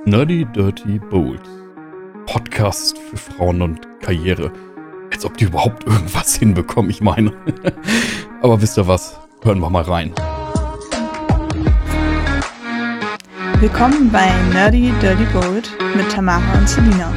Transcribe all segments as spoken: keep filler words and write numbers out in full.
Nerdy Dirty Bold. Podcast für Frauen und Karriere. Als ob die überhaupt irgendwas hinbekommen, ich meine. Aber wisst ihr was? Hören wir mal rein. Willkommen bei Nerdy Dirty Bold mit Tamara und Selina.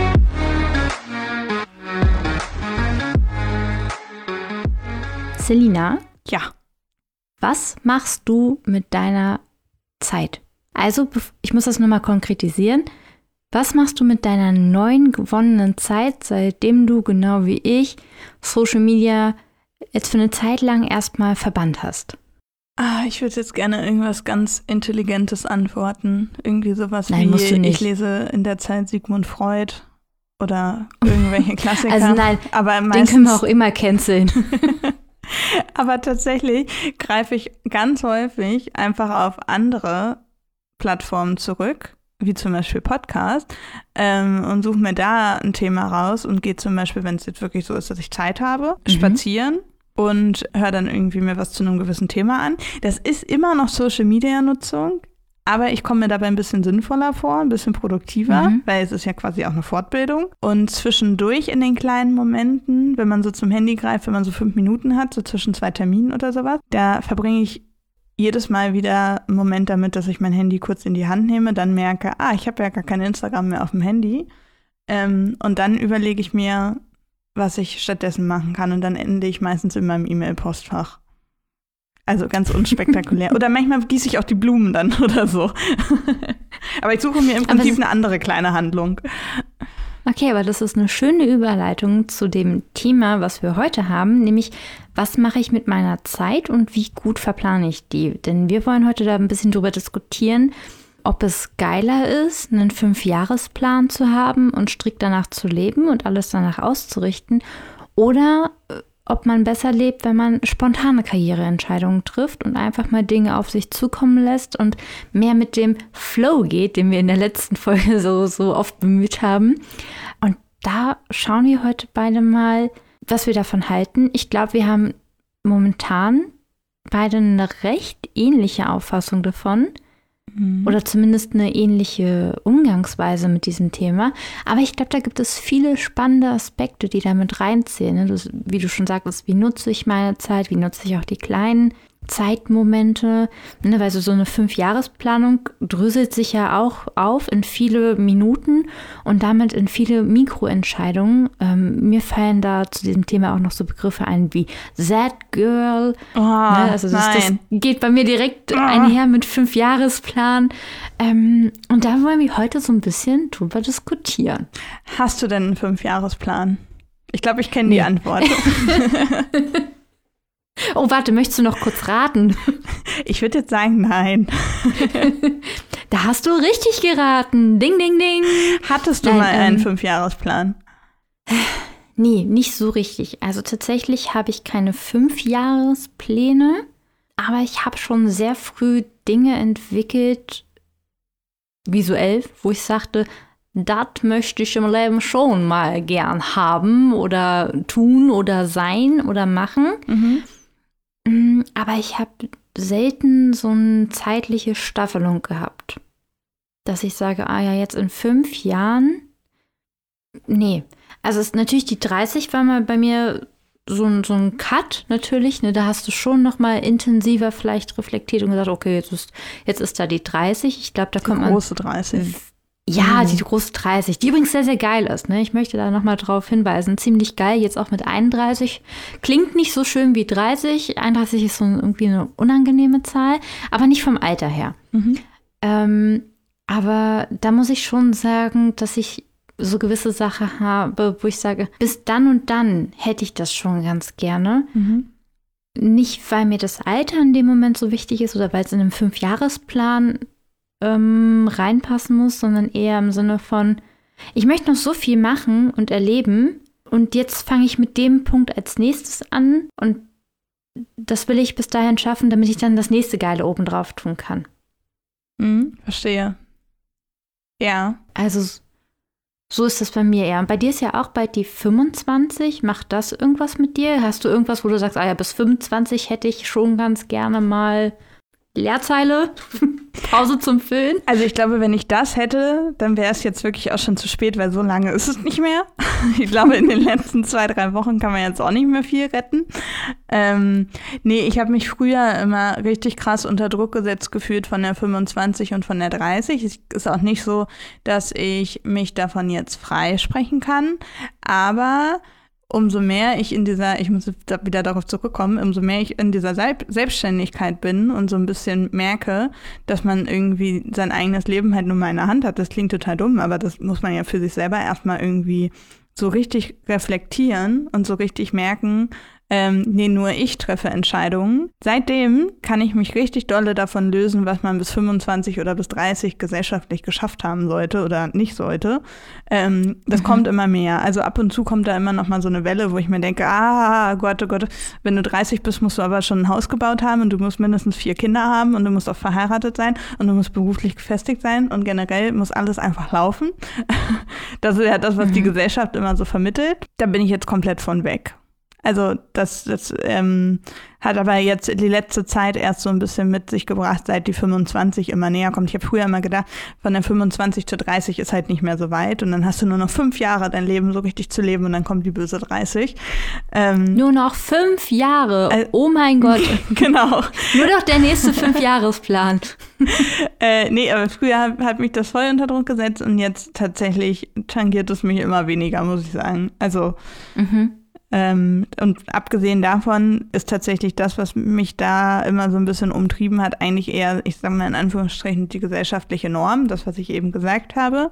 Selina? Ja. Was machst du mit deiner Zeit? Also, ich muss das nochmal konkretisieren. Was machst du mit deiner neuen gewonnenen Zeit, seitdem du, genau wie ich, Social Media jetzt für eine Zeit lang erstmal verbannt hast? Ah, ich würde jetzt gerne irgendwas ganz Intelligentes antworten. Irgendwie sowas Nein, wie, musst du nicht. Ich lese in der Zeit Sigmund Freud oder irgendwelche Klassiker. Also nein, aber meistens, den können wir auch immer canceln. Aber tatsächlich greife ich ganz häufig einfach auf andere Plattformen zurück, wie zum Beispiel Podcast, ähm, und suche mir da ein Thema raus und gehe zum Beispiel, wenn es jetzt wirklich so ist, dass ich Zeit habe, mhm. spazieren und höre dann irgendwie mir was zu einem gewissen Thema an. Das ist immer noch Social-Media-Nutzung, aber ich komme mir dabei ein bisschen sinnvoller vor, ein bisschen produktiver, mhm. weil es ist ja quasi auch eine Fortbildung. Und zwischendurch in den kleinen Momenten, wenn man so zum Handy greift, wenn man so fünf Minuten hat, so zwischen zwei Terminen oder sowas, da verbringe ich jedes Mal wieder einen Moment damit, dass ich mein Handy kurz in die Hand nehme, dann merke, ah, ich habe ja gar kein Instagram mehr auf dem Handy. Ähm, und dann überlege ich mir, was ich stattdessen machen kann. Und dann ende ich meistens in meinem E-Mail-Postfach. Also ganz unspektakulär. Oder manchmal gieße ich auch die Blumen dann oder so. Aber ich suche mir im Prinzip eine andere kleine Handlung. Okay, aber das ist eine schöne Überleitung zu dem Thema, was wir heute haben, nämlich was mache ich mit meiner Zeit und wie gut verplane ich die? Denn wir wollen heute da ein bisschen drüber diskutieren, ob es geiler ist, einen Fünfjahresplan zu haben und strikt danach zu leben und alles danach auszurichten, oder ob man besser lebt, wenn man spontane Karriereentscheidungen trifft und einfach mal Dinge auf sich zukommen lässt und mehr mit dem Flow geht, den wir in der letzten Folge so, so oft bemüht haben. Und da schauen wir heute beide mal, was wir davon halten. Ich glaube, wir haben momentan beide eine recht ähnliche Auffassung davon. Mhm. Oder zumindest eine ähnliche Umgangsweise mit diesem Thema. Aber ich glaube, da gibt es viele spannende Aspekte, die da mit reinzählen. Ne? Das, wie du schon sagtest, wie nutze ich meine Zeit, wie nutze ich auch die kleinen Zeitmomente, ne? Weil so, so eine Fünfjahresplanung dröselt sich ja auch auf in viele Minuten und damit in viele Mikroentscheidungen. Ähm, mir fallen da zu diesem Thema auch noch so Begriffe ein wie That Girl. Oh, ne? Also das, das geht bei mir direkt oh. einher mit Fünfjahresplan. Ähm, und da wollen wir heute so ein bisschen drüber diskutieren. Hast du denn einen Fünfjahresplan? Ich glaube, ich kenne die nee. Antwort. Oh, warte, möchtest du noch kurz raten? Ich würde jetzt sagen, nein. Da hast du richtig geraten. Ding, ding, ding. Hattest du nein, mal einen ähm, Fünfjahresplan? Nee, nicht so richtig. Also tatsächlich habe ich keine Fünfjahrespläne, aber ich habe schon sehr früh Dinge entwickelt, visuell, wo ich sagte, das möchte ich im Leben schon mal gern haben oder tun oder sein oder machen. Mhm. Aber ich habe selten so eine zeitliche Staffelung gehabt, dass ich sage, ah ja, jetzt in fünf Jahren, nee. Also es ist natürlich die dreißig war mal bei mir so ein, so ein Cut natürlich, ne, da hast du schon noch mal intensiver vielleicht reflektiert und gesagt, okay, jetzt ist, jetzt ist da die dreißig. Ich glaube, da die kommt man... Die große dreißig. Ja, die große dreißig, die übrigens sehr, sehr geil ist. Ne? Ich möchte da nochmal drauf hinweisen. Ziemlich geil, jetzt auch mit einunddreißig. Klingt nicht so schön wie dreißig. einunddreißig ist so irgendwie eine unangenehme Zahl, aber nicht vom Alter her. Mhm. Ähm, aber da muss ich schon sagen, dass ich so gewisse Sachen habe, wo ich sage, bis dann und dann hätte ich das schon ganz gerne. Mhm. Nicht, weil mir das Alter in dem Moment so wichtig ist oder weil es in einem Fünfjahresplan Ähm, reinpassen muss, sondern eher im Sinne von, ich möchte noch so viel machen und erleben und jetzt fange ich mit dem Punkt als nächstes an und das will ich bis dahin schaffen, damit ich dann das nächste Geile oben drauf tun kann. Mhm, verstehe. Ja. Also so ist das bei mir eher. Und bei dir ist ja auch bald die fünfundzwanzig. Macht das irgendwas mit dir? Hast du irgendwas, wo du sagst, ah ja, bis fünfundzwanzig hätte ich schon ganz gerne mal Leerzeile, Pause zum Füllen. Also ich glaube, wenn ich das hätte, dann wäre es jetzt wirklich auch schon zu spät, weil so lange ist es nicht mehr. Ich glaube, in den letzten zwei, drei Wochen kann man jetzt auch nicht mehr viel retten. Ähm, nee, ich habe mich früher immer richtig krass unter Druck gesetzt gefühlt von der fünfundzwanzig und von der dreißig. Es ist auch nicht so, dass ich mich davon jetzt freisprechen kann, aber umso mehr ich in dieser, ich muss wieder darauf zurückkommen, umso mehr ich in dieser Selbstständigkeit bin und so ein bisschen merke, dass man irgendwie sein eigenes Leben halt nur mal in der Hand hat. Das klingt total dumm, aber das muss man ja für sich selber erstmal irgendwie so richtig reflektieren und so richtig merken, ähm, nee, nur ich treffe Entscheidungen. Seitdem kann ich mich richtig dolle davon lösen, was man bis fünfundzwanzig oder bis dreißig gesellschaftlich geschafft haben sollte oder nicht sollte. Ähm, das mhm. kommt immer mehr. Also ab und zu kommt da immer noch mal so eine Welle, wo ich mir denke, ah, Gott, oh Gott, wenn du dreißig bist, musst du aber schon ein Haus gebaut haben und du musst mindestens vier Kinder haben und du musst auch verheiratet sein und du musst beruflich gefestigt sein und generell muss alles einfach laufen. Das ist ja das, was mhm. die Gesellschaft immer so vermittelt. Da bin ich jetzt komplett von weg. Also das, das ähm, hat aber jetzt die letzte Zeit erst so ein bisschen mit sich gebracht, seit die fünfundzwanzig immer näher kommt. Ich habe früher immer gedacht, von der fünfundzwanzig zur dreißig ist halt nicht mehr so weit und dann hast du nur noch fünf Jahre, dein Leben so richtig zu leben und dann kommt die böse dreißig. Ähm, nur noch fünf Jahre? Äh, oh mein Gott. Genau. Nur noch der nächste Fünfjahresplan. äh, nee, aber früher hat, hat mich das voll unter Druck gesetzt und jetzt tatsächlich tangiert es mich immer weniger, muss ich sagen. Also mhm. Ähm, und abgesehen davon ist tatsächlich das, was mich da immer so ein bisschen umtrieben hat, eigentlich eher, ich sage mal in Anführungsstrichen, die gesellschaftliche Norm, das, was ich eben gesagt habe,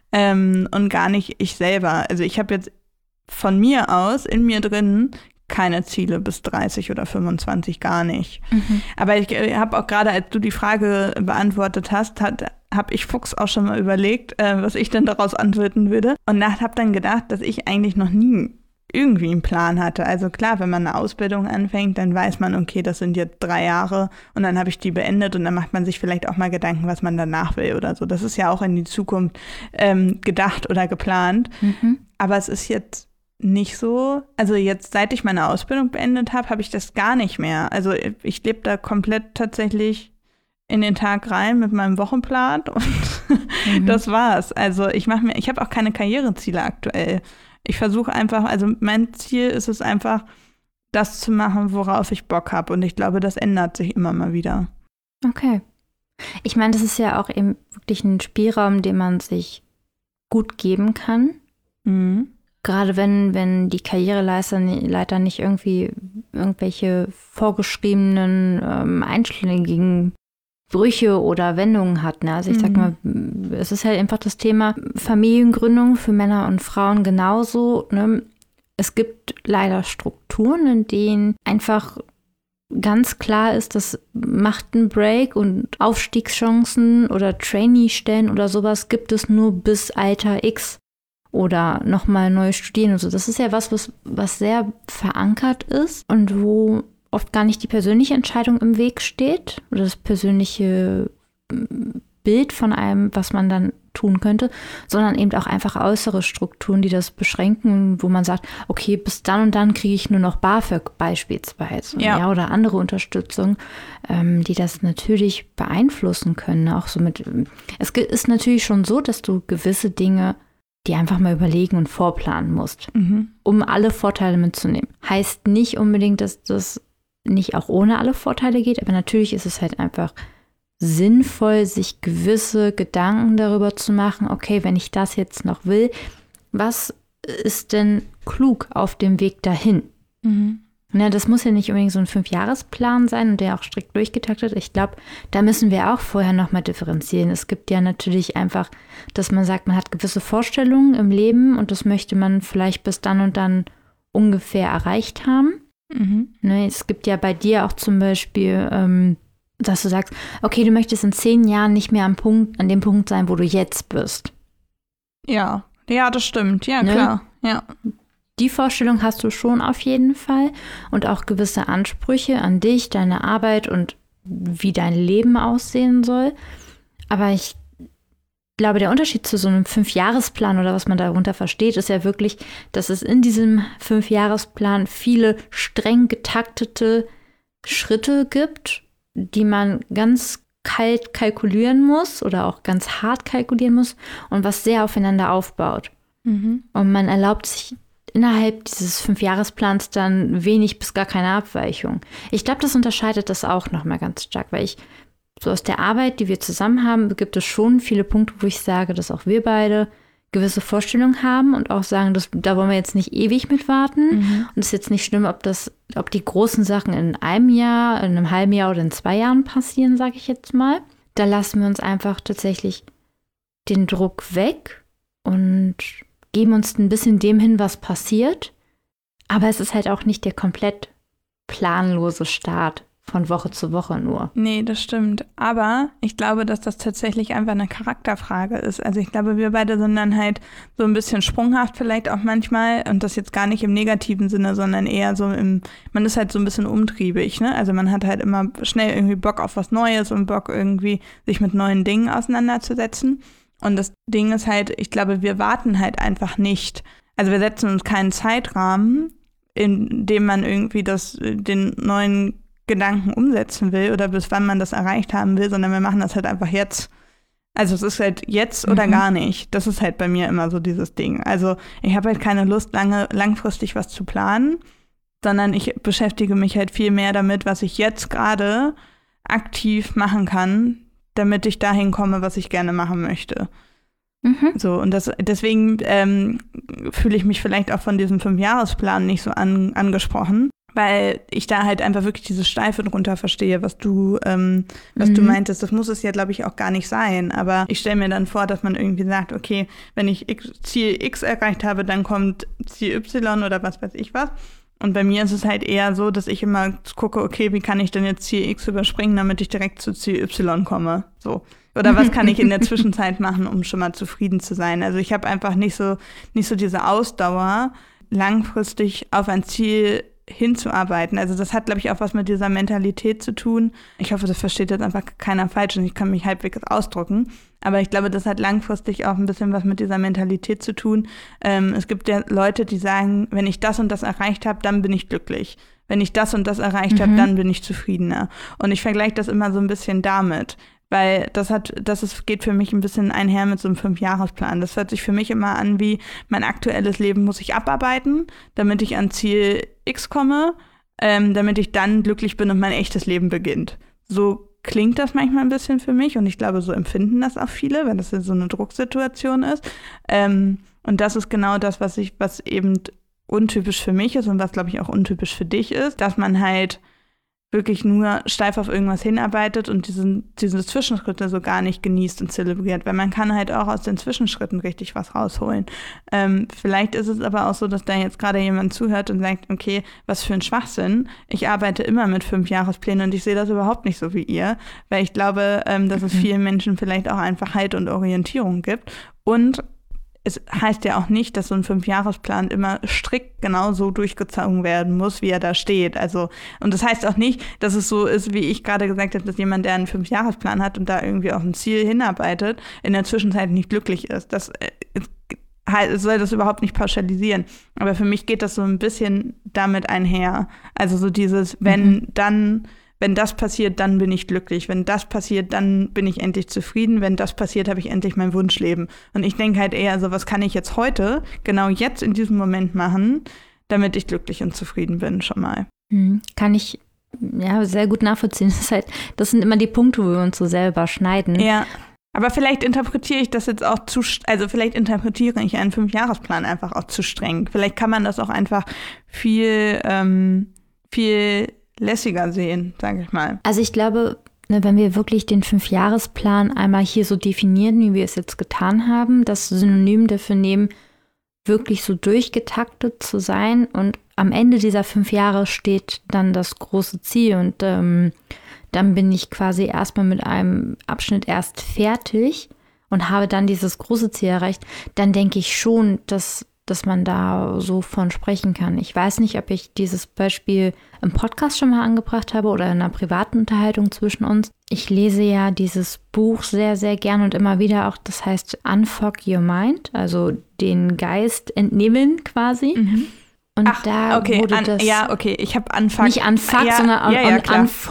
ähm, und gar nicht ich selber. Also ich habe jetzt von mir aus, in mir drin, keine Ziele bis dreißig oder fünfundzwanzig, gar nicht. Mhm. Aber ich äh, habe auch gerade, als du die Frage beantwortet hast, hat habe ich Fuchs auch schon mal überlegt, äh, was ich denn daraus antworten würde. Und habe dann gedacht, dass ich eigentlich noch nie irgendwie einen Plan hatte. Also klar, wenn man eine Ausbildung anfängt, dann weiß man, okay, das sind jetzt drei Jahre und dann habe ich die beendet und dann macht man sich vielleicht auch mal Gedanken, was man danach will oder so. Das ist ja auch in die Zukunft ähm, gedacht oder geplant. Mhm. Aber es ist jetzt nicht so, also jetzt, seit ich meine Ausbildung beendet habe, habe ich das gar nicht mehr. Also ich lebe da komplett tatsächlich in den Tag rein mit meinem Wochenplan und mhm. das war's. Also ich mache mir, ich habe auch keine Karriereziele aktuell. Ich versuche einfach, also mein Ziel ist es einfach, das zu machen, worauf ich Bock habe. Und ich glaube, das ändert sich immer mal wieder. Okay. Ich meine, das ist ja auch eben wirklich ein Spielraum, den man sich gut geben kann. Mhm. Gerade wenn, wenn die Karriereleiter nicht irgendwie irgendwelche vorgeschriebenen, ähm, einschlägigen Brüche oder Wendungen hat. Ne? Also ich sag mal, es ist halt einfach das Thema Familiengründung für Männer und Frauen genauso. Ne? Es gibt leider Strukturen, in denen einfach ganz klar ist, dass macht einen Break und Aufstiegschancen oder Trainee-Stellen oder sowas gibt es nur bis Alter X oder nochmal neu studieren und so. Das ist ja was, was, was sehr verankert ist und wo oft gar nicht die persönliche Entscheidung im Weg steht oder das persönliche Bild von einem, was man dann tun könnte, sondern eben auch einfach äußere Strukturen, die das beschränken, wo man sagt, okay, bis dann und dann kriege ich nur noch BAföG beispielsweise, ja, ja oder andere Unterstützung, ähm, die das natürlich beeinflussen können. Auch so mit, es ist natürlich schon so, dass du gewisse Dinge die einfach mal überlegen und vorplanen musst, mhm. um alle Vorteile mitzunehmen. Heißt nicht unbedingt, dass das nicht auch ohne alle Vorteile geht, aber natürlich ist es halt einfach sinnvoll, sich gewisse Gedanken darüber zu machen, okay, wenn ich das jetzt noch will, was ist denn klug auf dem Weg dahin? Mhm. Na, das muss ja nicht unbedingt so ein Fünfjahresplan sein und der auch strikt durchgetaktet. Ich glaube, da müssen wir auch vorher nochmal differenzieren. Es gibt ja natürlich einfach, dass man sagt, man hat gewisse Vorstellungen im Leben und das möchte man vielleicht bis dann und dann ungefähr erreicht haben. Mhm. Ne, es gibt ja bei dir auch zum Beispiel, ähm, dass du sagst, okay, du möchtest in zehn Jahren nicht mehr am Punkt, an dem Punkt sein, wo du jetzt bist. Ja, ja, das stimmt. Ja, ne? Klar. Ja. Die Vorstellung hast du schon auf jeden Fall und auch gewisse Ansprüche an dich, deine Arbeit und wie dein Leben aussehen soll. Aber ich glaube, der Unterschied zu so einem Fünfjahresplan oder was man darunter versteht, ist ja wirklich, dass es in diesem Fünfjahresplan viele streng getaktete Schritte gibt, die man ganz kalt kalkulieren muss oder auch ganz hart kalkulieren muss und was sehr aufeinander aufbaut. Mhm. Und man erlaubt sich innerhalb dieses Fünfjahresplans dann wenig bis gar keine Abweichung. Ich glaube, das unterscheidet das auch nochmal ganz stark, weil ich so aus der Arbeit, die wir zusammen haben, gibt es schon viele Punkte, wo ich sage, dass auch wir beide gewisse Vorstellungen haben und auch sagen, dass, da wollen wir jetzt nicht ewig mit warten. Mhm. Und es ist jetzt nicht schlimm, ob das, ob die großen Sachen in einem Jahr, in einem halben Jahr oder in zwei Jahren passieren, sage ich jetzt mal. Da lassen wir uns einfach tatsächlich den Druck weg und geben uns ein bisschen dem hin, was passiert. Aber es ist halt auch nicht der komplett planlose Start von Woche zu Woche nur. Nee, das stimmt. Aber ich glaube, dass das tatsächlich einfach eine Charakterfrage ist. Also ich glaube, wir beide sind dann halt so ein bisschen sprunghaft vielleicht auch manchmal und das jetzt gar nicht im negativen Sinne, sondern eher so im, man ist halt so ein bisschen umtriebig, ne? Also man hat halt immer schnell irgendwie Bock auf was Neues und Bock irgendwie sich mit neuen Dingen auseinanderzusetzen. Und das Ding ist halt, ich glaube, wir warten halt einfach nicht. Also wir setzen uns keinen Zeitrahmen, in dem man irgendwie das, den neuen Gedanken umsetzen will oder bis wann man das erreicht haben will, sondern wir machen das halt einfach jetzt. Also es ist halt jetzt oder mhm. gar nicht. Das ist halt bei mir immer so dieses Ding. Also ich habe halt keine Lust, lange langfristig was zu planen, sondern ich beschäftige mich halt viel mehr damit, was ich jetzt gerade aktiv machen kann, damit ich dahin komme, was ich gerne machen möchte. Mhm. So, und das, deswegen ähm, fühle ich mich vielleicht auch von diesem Fünfjahresplan nicht so an, angesprochen, weil ich da halt einfach wirklich diese Steife drunter verstehe, was du, ähm, was mhm. du meintest. Das muss es ja, glaube ich, auch gar nicht sein. Aber ich stelle mir dann vor, dass man irgendwie sagt, okay, wenn ich X, Ziel X erreicht habe, dann kommt Ziel Y oder was weiß ich was. Und bei mir ist es halt eher so, dass ich immer gucke, okay, wie kann ich denn jetzt Ziel X überspringen, damit ich direkt zu Ziel Y komme? So. Oder was kann ich in der Zwischenzeit machen, um schon mal zufrieden zu sein? Also ich habe einfach nicht so, nicht so diese Ausdauer, langfristig auf ein Ziel hinzuarbeiten. Also das hat, glaube ich, auch was mit dieser Mentalität zu tun. Ich hoffe, das versteht jetzt einfach keiner falsch und ich kann mich halbwegs ausdrücken. Aber ich glaube, das hat langfristig auch ein bisschen was mit dieser Mentalität zu tun. Ähm, es gibt ja Leute, die sagen, wenn ich das und das erreicht habe, dann bin ich glücklich. Wenn ich das und das erreicht mhm. habe, dann bin ich zufriedener. Und ich vergleiche das immer so ein bisschen damit. Weil das hat, das ist, geht für mich ein bisschen einher mit so einem Fünfjahresplan. Das hört sich für mich immer an wie, mein aktuelles Leben muss ich abarbeiten, damit ich an Ziel X komme, ähm, damit ich dann glücklich bin und mein echtes Leben beginnt. So klingt das manchmal ein bisschen für mich und ich glaube, so empfinden das auch viele, wenn das so eine Drucksituation ist. Ähm, und das ist genau das, was ich, was eben untypisch für mich ist und was, glaube ich, auch untypisch für dich ist, dass man halt wirklich nur steif auf irgendwas hinarbeitet und diesen, diese Zwischenschritte so gar nicht genießt und zelebriert, weil man kann halt auch aus den Zwischenschritten richtig was rausholen. Ähm, vielleicht ist es aber auch so, dass da jetzt gerade jemand zuhört und sagt, okay, was für ein Schwachsinn, ich arbeite immer mit fünf Jahresplänen und ich sehe das überhaupt nicht so wie ihr, weil ich glaube, ähm, dass es vielen Menschen vielleicht auch einfach Halt und Orientierung gibt und es heißt ja auch nicht, dass so ein Fünfjahresplan immer strikt genau so durchgezogen werden muss, wie er da steht. Also, und das heißt auch nicht, dass es so ist, wie ich gerade gesagt habe, dass jemand, der einen Fünfjahresplan hat und da irgendwie auf ein Ziel hinarbeitet, in der Zwischenzeit nicht glücklich ist. Das äh, soll das überhaupt nicht pauschalisieren. Aber für mich geht das so ein bisschen damit einher. Also so dieses, wenn mhm. dann Wenn das passiert, dann bin ich glücklich. Wenn das passiert, dann bin ich endlich zufrieden. Wenn das passiert, habe ich endlich mein Wunschleben. Und ich denke halt eher so, was kann ich jetzt heute, genau jetzt in diesem Moment machen, damit ich glücklich und zufrieden bin schon mal. Kann ich ja sehr gut nachvollziehen. Das ist halt, das sind immer die Punkte, wo wir uns so selber schneiden. Ja. Aber vielleicht interpretiere ich das jetzt auch zu, also vielleicht interpretiere ich einen Fünfjahresplan einfach auch zu streng. Vielleicht kann man das auch einfach viel, ähm, viel lässiger sehen, sage ich mal. Also ich glaube, wenn wir wirklich den Fünfjahresplan einmal hier so definieren, wie wir es jetzt getan haben, das Synonym dafür nehmen, wirklich so durchgetaktet zu sein und am Ende dieser fünf Jahre steht dann das große Ziel und ähm, dann bin ich quasi erstmal mit einem Abschnitt erst fertig und habe dann dieses große Ziel erreicht, dann denke ich schon, dass dass man da so von sprechen kann. Ich weiß nicht, ob ich dieses Beispiel im Podcast schon mal angebracht habe oder in einer privaten Unterhaltung zwischen uns. Ich lese ja dieses Buch sehr, sehr gern und immer wieder auch, das heißt Unfog Your Mind, also den Geist entnehmen quasi. Mhm. Und Ach, da okay, wurde an, das ja, okay, ich habe Unfuck. Nicht Unfuck, ja, sondern ja, ja, un, Unfog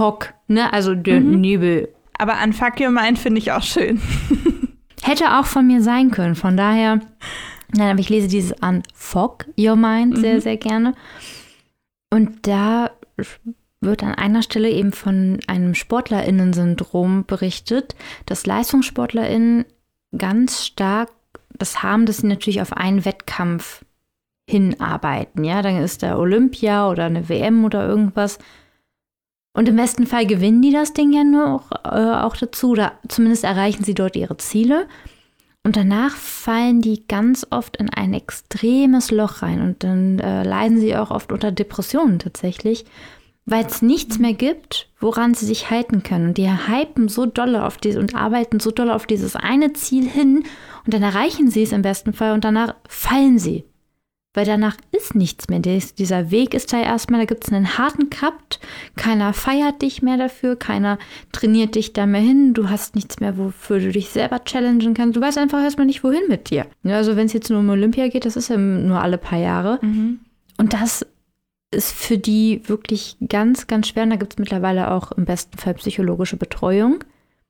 ne, also der Mhm. Nebel. Aber Unfuck Your Mind finde ich auch schön. Hätte auch von mir sein können, von daher, nein, aber ich lese dieses Unfuck Your Mind sehr, Mhm. sehr gerne. Und da wird an einer Stelle eben von einem SportlerInnen-Syndrom berichtet, dass LeistungssportlerInnen ganz stark das haben, dass sie natürlich auf einen Wettkampf hinarbeiten. Ja, dann ist da Olympia oder eine W M oder irgendwas. Und im besten Fall gewinnen die das Ding ja nur auch, äh, auch dazu, oder zumindest erreichen sie dort ihre Ziele. Und danach fallen die ganz oft in ein extremes Loch rein und dann äh, leiden sie auch oft unter Depressionen tatsächlich, weil es nichts mehr gibt, woran sie sich halten können. Und die hypen so dolle auf diese und arbeiten so dolle auf dieses eine Ziel hin und dann erreichen sie es im besten Fall und danach fallen sie. Weil danach ist nichts mehr. Dies, dieser Weg ist da erstmal, da gibt es einen harten Cut. Keiner feiert dich mehr dafür, keiner trainiert dich da mehr hin. Du hast nichts mehr, wofür du dich selber challengen kannst. Du weißt einfach erstmal nicht, wohin mit dir. Ja, also wenn es jetzt nur um Olympia geht, das ist ja nur alle paar Jahre. Mhm. Und das ist für die wirklich ganz, ganz schwer. Und da gibt es mittlerweile auch im besten Fall psychologische Betreuung,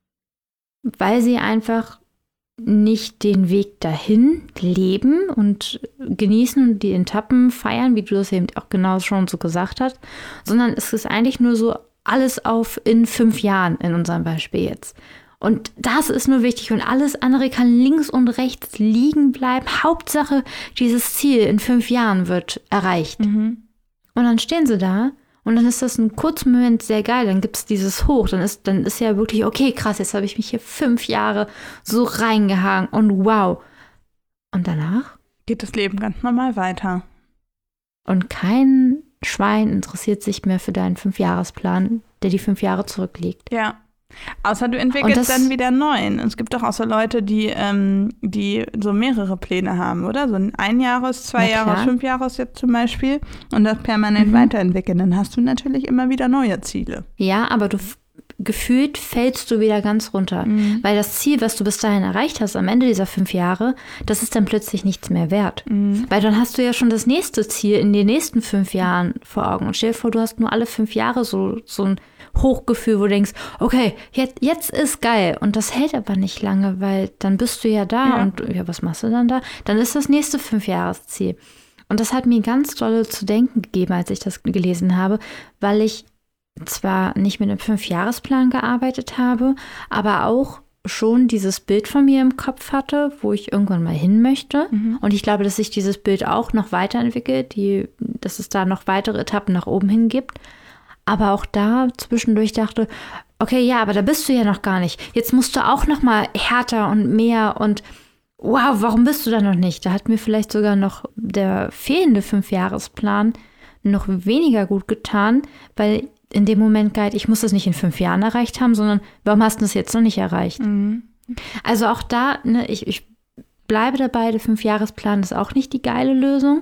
weil sie einfach nicht den Weg dahin leben und genießen und die Etappen feiern, wie du das eben auch genau schon so gesagt hast, sondern es ist eigentlich nur so alles auf in fünf Jahren in unserem Beispiel jetzt. Und das ist nur wichtig und alles andere kann links und rechts liegen bleiben. Hauptsache, dieses Ziel in fünf Jahren wird erreicht. Mhm. Und dann stehen sie da und dann ist das ein kurzer Moment sehr geil. Dann gibt es dieses Hoch. Dann ist, dann ist ja wirklich, okay, krass, jetzt habe ich mich hier fünf Jahre so reingehangen und wow. Und danach? Geht das Leben ganz normal weiter. Und kein Schwein interessiert sich mehr für deinen Fünfjahresplan, der die fünf Jahre zurückliegt. Ja. Außer du entwickelst das, dann wieder einen neuen. Es gibt doch auch so Leute, die, ähm, die so mehrere Pläne haben, oder? So ein Einjahres-, Zwei-Jahres-, Fünfjahres jetzt zum Beispiel und das permanent Mhm. weiterentwickeln. Dann hast du natürlich immer wieder neue Ziele. Ja, aber du f- gefühlt fällst du wieder ganz runter. Mhm. Weil das Ziel, was du bis dahin erreicht hast, am Ende dieser fünf Jahre, das ist dann plötzlich nichts mehr wert. Mhm. Weil dann hast du ja schon das nächste Ziel in den nächsten fünf Jahren vor Augen. Und stell dir vor, du hast nur alle fünf Jahre so, so ein Hochgefühl, wo du denkst, okay, jetzt, jetzt ist geil. Und das hält aber nicht lange, weil dann bist du ja da Ja. und ja, was machst du dann da? Dann ist das nächste Fünfjahresziel. Und das hat mir ganz doll zu denken gegeben, als ich das gelesen habe, weil ich zwar nicht mit einem Fünfjahresplan gearbeitet habe, aber auch schon dieses Bild von mir im Kopf hatte, wo ich irgendwann mal hin möchte. Mhm. Und ich glaube, dass sich dieses Bild auch noch weiterentwickelt, die, dass es da noch weitere Etappen nach oben hin gibt. Aber auch da zwischendurch dachte, okay, ja, aber da bist du ja noch gar nicht. Jetzt musst du auch noch mal härter und mehr und wow, warum bist du da noch nicht? Da hat mir vielleicht sogar noch der fehlende Fünfjahresplan noch weniger gut getan, weil in dem Moment galt, ich muss das nicht in fünf Jahren erreicht haben, sondern warum hast du das jetzt noch nicht erreicht? Mhm. Also auch da, ne, ich, ich bleibe dabei, der Fünfjahresplan ist auch nicht die geile Lösung.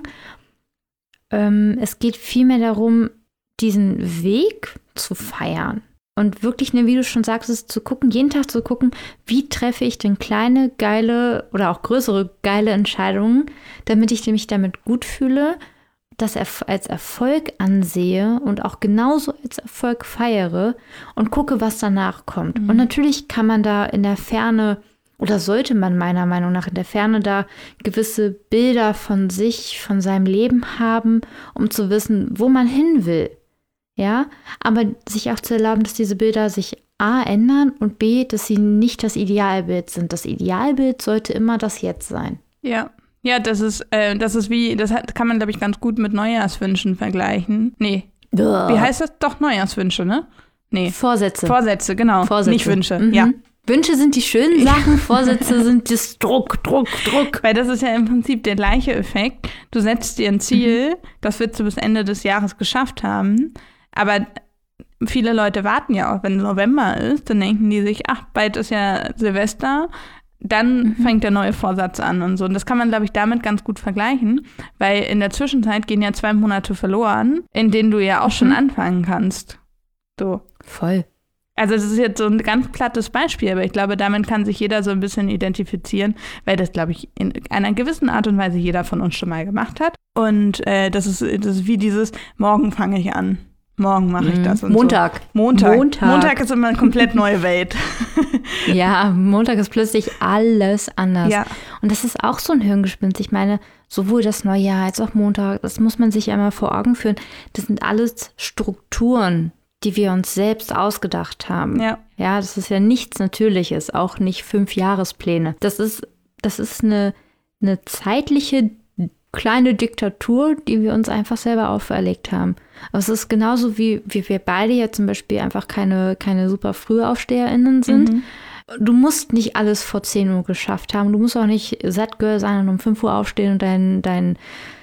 Ähm, es geht vielmehr darum, diesen Weg zu feiern und wirklich, ne, wie du schon sagst, ist zu gucken, jeden Tag zu gucken, wie treffe ich denn kleine, geile oder auch größere geile Entscheidungen, damit ich mich damit gut fühle, das als Erfolg ansehe und auch genauso als Erfolg feiere und gucke, was danach kommt. Mhm. Und natürlich kann man da in der Ferne oder sollte man meiner Meinung nach in der Ferne da gewisse Bilder von sich, von seinem Leben haben, um zu wissen, wo man hin will. Ja, aber sich auch zu erlauben, dass diese Bilder sich A ändern und B, dass sie nicht das Idealbild sind. Das Idealbild sollte immer das Jetzt sein. Ja. Ja, das ist, äh, das ist wie, das hat, kann man, glaube ich, ganz gut mit Neujahrswünschen vergleichen. Nee. Wie heißt das? Doch, Neujahrswünsche, ne? Nee. Vorsätze. Vorsätze, genau. Vorsätze. Nicht Wünsche, Mhm. ja. Wünsche sind die schönen Sachen, Vorsätze sind das Druck, Druck, Druck. Weil das ist ja im Prinzip der gleiche Effekt. Du setzt dir ein Ziel, mhm. das wirst du bis Ende des Jahres geschafft haben. Aber viele Leute warten ja auch, wenn November ist, dann denken die sich, ach, bald ist ja Silvester, dann mhm. fängt der neue Vorsatz an und so. Und das kann man, glaube ich, damit ganz gut vergleichen, weil in der Zwischenzeit gehen ja zwei Monate verloren, in denen du ja auch mhm. schon anfangen kannst. So. Voll. Also das ist jetzt so ein ganz plattes Beispiel, aber ich glaube, damit kann sich jeder so ein bisschen identifizieren, weil das, glaube ich, in einer gewissen Art und Weise jeder von uns schon mal gemacht hat. Und äh, das ist, das ist wie dieses, morgen fange ich an. morgen mache ich das. Und Montag. So. Montag. Montag. Montag ist immer eine komplett neue Welt. Ja, Montag ist plötzlich alles anders. Ja. Und das ist auch so ein Hirngespinst. Ich meine, sowohl das Neujahr als auch Montag, das muss man sich einmal vor Augen führen. Das sind alles Strukturen, die wir uns selbst ausgedacht haben. Ja. Ja, das ist ja nichts Natürliches, auch nicht Fünfjahrespläne. Das ist, das ist eine, eine zeitliche kleine Diktatur, die wir uns einfach selber auferlegt haben. Aber es ist genauso wie, wie wir beide ja zum Beispiel einfach keine, keine super FrühaufsteherInnen sind. Mhm. Du musst nicht alles vor zehn Uhr geschafft haben. Du musst auch nicht That-Girl sein und um fünf Uhr aufstehen und dein, dein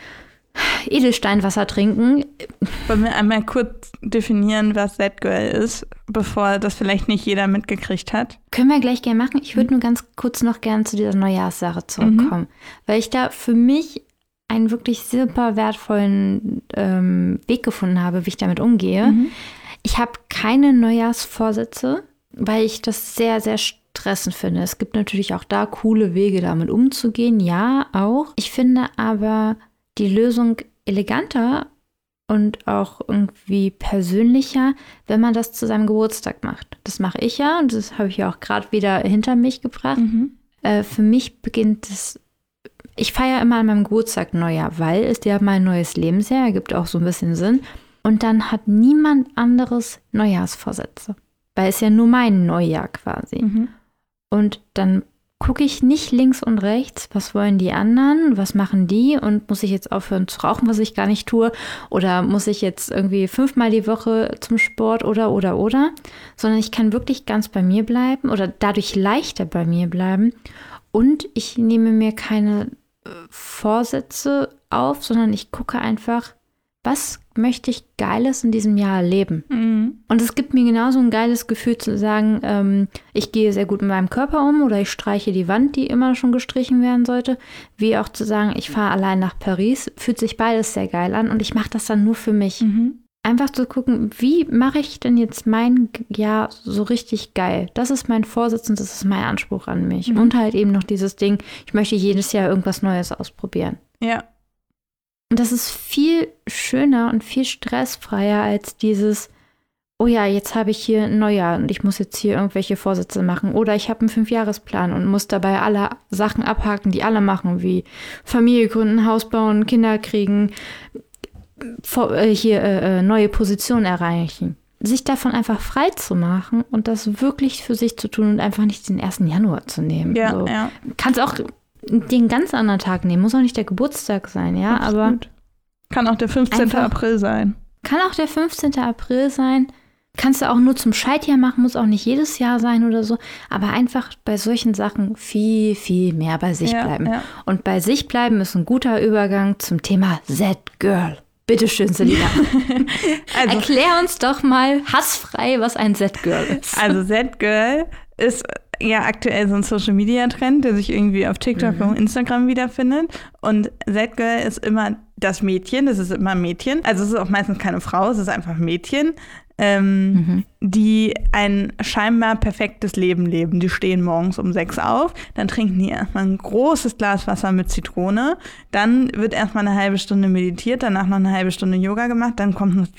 Edelsteinwasser trinken. Wollen wir einmal kurz definieren, was That-Girl ist, bevor das vielleicht nicht jeder mitgekriegt hat? Können wir gleich gerne machen. Ich würde nur ganz kurz noch gerne zu dieser Neujahrssache zurückkommen. Mhm. Weil ich da für mich einen wirklich super wertvollen ähm, Weg gefunden habe, wie ich damit umgehe. Mhm. Ich habe keine Neujahrsvorsätze, weil ich das sehr, sehr stressend finde. Es gibt natürlich auch da coole Wege, damit umzugehen. Ja, auch. Ich finde aber die Lösung eleganter und auch irgendwie persönlicher, wenn man das zu seinem Geburtstag macht. Das mache ich ja und das habe ich ja auch gerade wieder hinter mich gebracht. Mhm. Äh, für mich beginnt es, ich feiere immer an meinem Geburtstag Neujahr, weil es ja mein neues Lebensjahr, ergibt auch so ein bisschen Sinn. Und dann hat niemand anderes Neujahrsvorsätze, weil es ja nur mein Neujahr quasi. Mhm. Und dann gucke ich nicht links und rechts, was wollen die anderen, was machen die und muss ich jetzt aufhören zu rauchen, was ich gar nicht tue, oder muss ich jetzt irgendwie fünfmal die Woche zum Sport oder, oder, oder, sondern ich kann wirklich ganz bei mir bleiben oder dadurch leichter bei mir bleiben und ich nehme mir keine äh, Vorsätze auf, sondern ich gucke einfach, was möchte ich Geiles in diesem Jahr erleben? Mhm. Und es gibt mir genauso ein geiles Gefühl zu sagen, ähm, ich gehe sehr gut mit meinem Körper um oder ich streiche die Wand, die immer schon gestrichen werden sollte, wie auch zu sagen, ich fahre allein nach Paris, fühlt sich beides sehr geil an und ich mache das dann nur für mich. Mhm. Einfach zu gucken, wie mache ich denn jetzt mein Jahr so richtig geil? Das ist mein Vorsitz und das ist mein Anspruch an mich. Mhm. Und halt eben noch dieses Ding, ich möchte jedes Jahr irgendwas Neues ausprobieren. Ja. Und das ist viel schöner und viel stressfreier als dieses, oh ja, jetzt habe ich hier ein Neujahr und ich muss jetzt hier irgendwelche Vorsätze machen. Oder ich habe einen Fünfjahresplan und muss dabei alle Sachen abhaken, die alle machen, wie Familie gründen, Haus bauen, Kinder kriegen, vor, äh, hier äh, neue Positionen erreichen. Sich davon einfach frei zu machen und das wirklich für sich zu tun und einfach nicht den ersten Januar zu nehmen. Ja, so. ja. Kannst auch den ganz anderen Tag nehmen. Muss auch nicht der Geburtstag sein, ja, Absolut. Aber kann auch der fünfzehnten April sein. Kann auch der fünfzehnten April sein. Kannst du auch nur zum Scheidjahr machen, muss auch nicht jedes Jahr sein oder so. Aber einfach bei solchen Sachen viel, viel mehr bei sich ja, bleiben. Ja. Und bei sich bleiben ist ein guter Übergang zum Thema That-Girl. Bitte schön, Selina. also, Erklär uns doch mal hassfrei, was ein That-Girl ist. Also That-Girl ist ja aktuell so ein Social-Media-Trend, der sich irgendwie auf TikTok mhm. und Instagram wiederfindet. Und That-Girl ist immer das Mädchen, das ist immer ein Mädchen. Also es ist auch meistens keine Frau, es ist einfach ein Mädchen, ähm, mhm. die ein scheinbar perfektes Leben leben. Die stehen morgens um sechs auf, dann trinken die erstmal ein großes Glas Wasser mit Zitrone, dann wird erstmal eine halbe Stunde meditiert, danach noch eine halbe Stunde Yoga gemacht, dann kommt noch die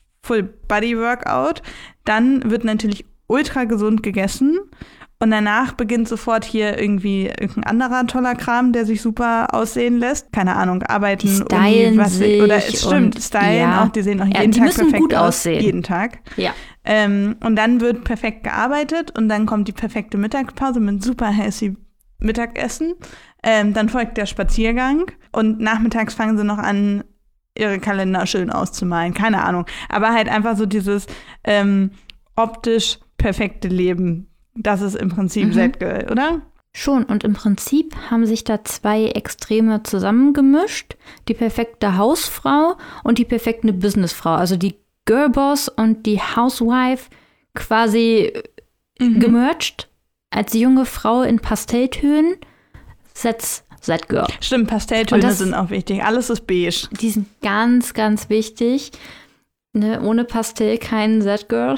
Full-Body-Workout, dann wird natürlich ultra gesund gegessen. Und danach beginnt sofort hier irgendwie irgendein anderer toller Kram, der sich super aussehen lässt. Keine Ahnung, arbeiten, die stylen was sich oder es stimmt, und, stylen ja. auch, die sehen auch ja, jeden die Tag müssen perfekt gut aus. Aussehen. Jeden Tag. Ja. Ähm, und dann wird perfekt gearbeitet und dann kommt die perfekte Mittagspause mit super healthy Mittagessen. Ähm, dann folgt der Spaziergang und nachmittags fangen sie noch an, ihre Kalender schön auszumalen. Keine Ahnung. Aber halt einfach so dieses ähm, optisch perfekte Leben. Das ist im Prinzip mhm. That-Girl, oder? Schon. Und im Prinzip haben sich da zwei Extreme zusammengemischt. Die perfekte Hausfrau und die perfekte Businessfrau. Also die Girlboss und die Housewife quasi mhm. gemerged. Als junge Frau in Pastelltönen. That's That-Girl. Stimmt, Pastelltöne sind auch wichtig. Alles ist beige. Die sind ganz, ganz wichtig. Ne? Ohne Pastell kein That-Girl.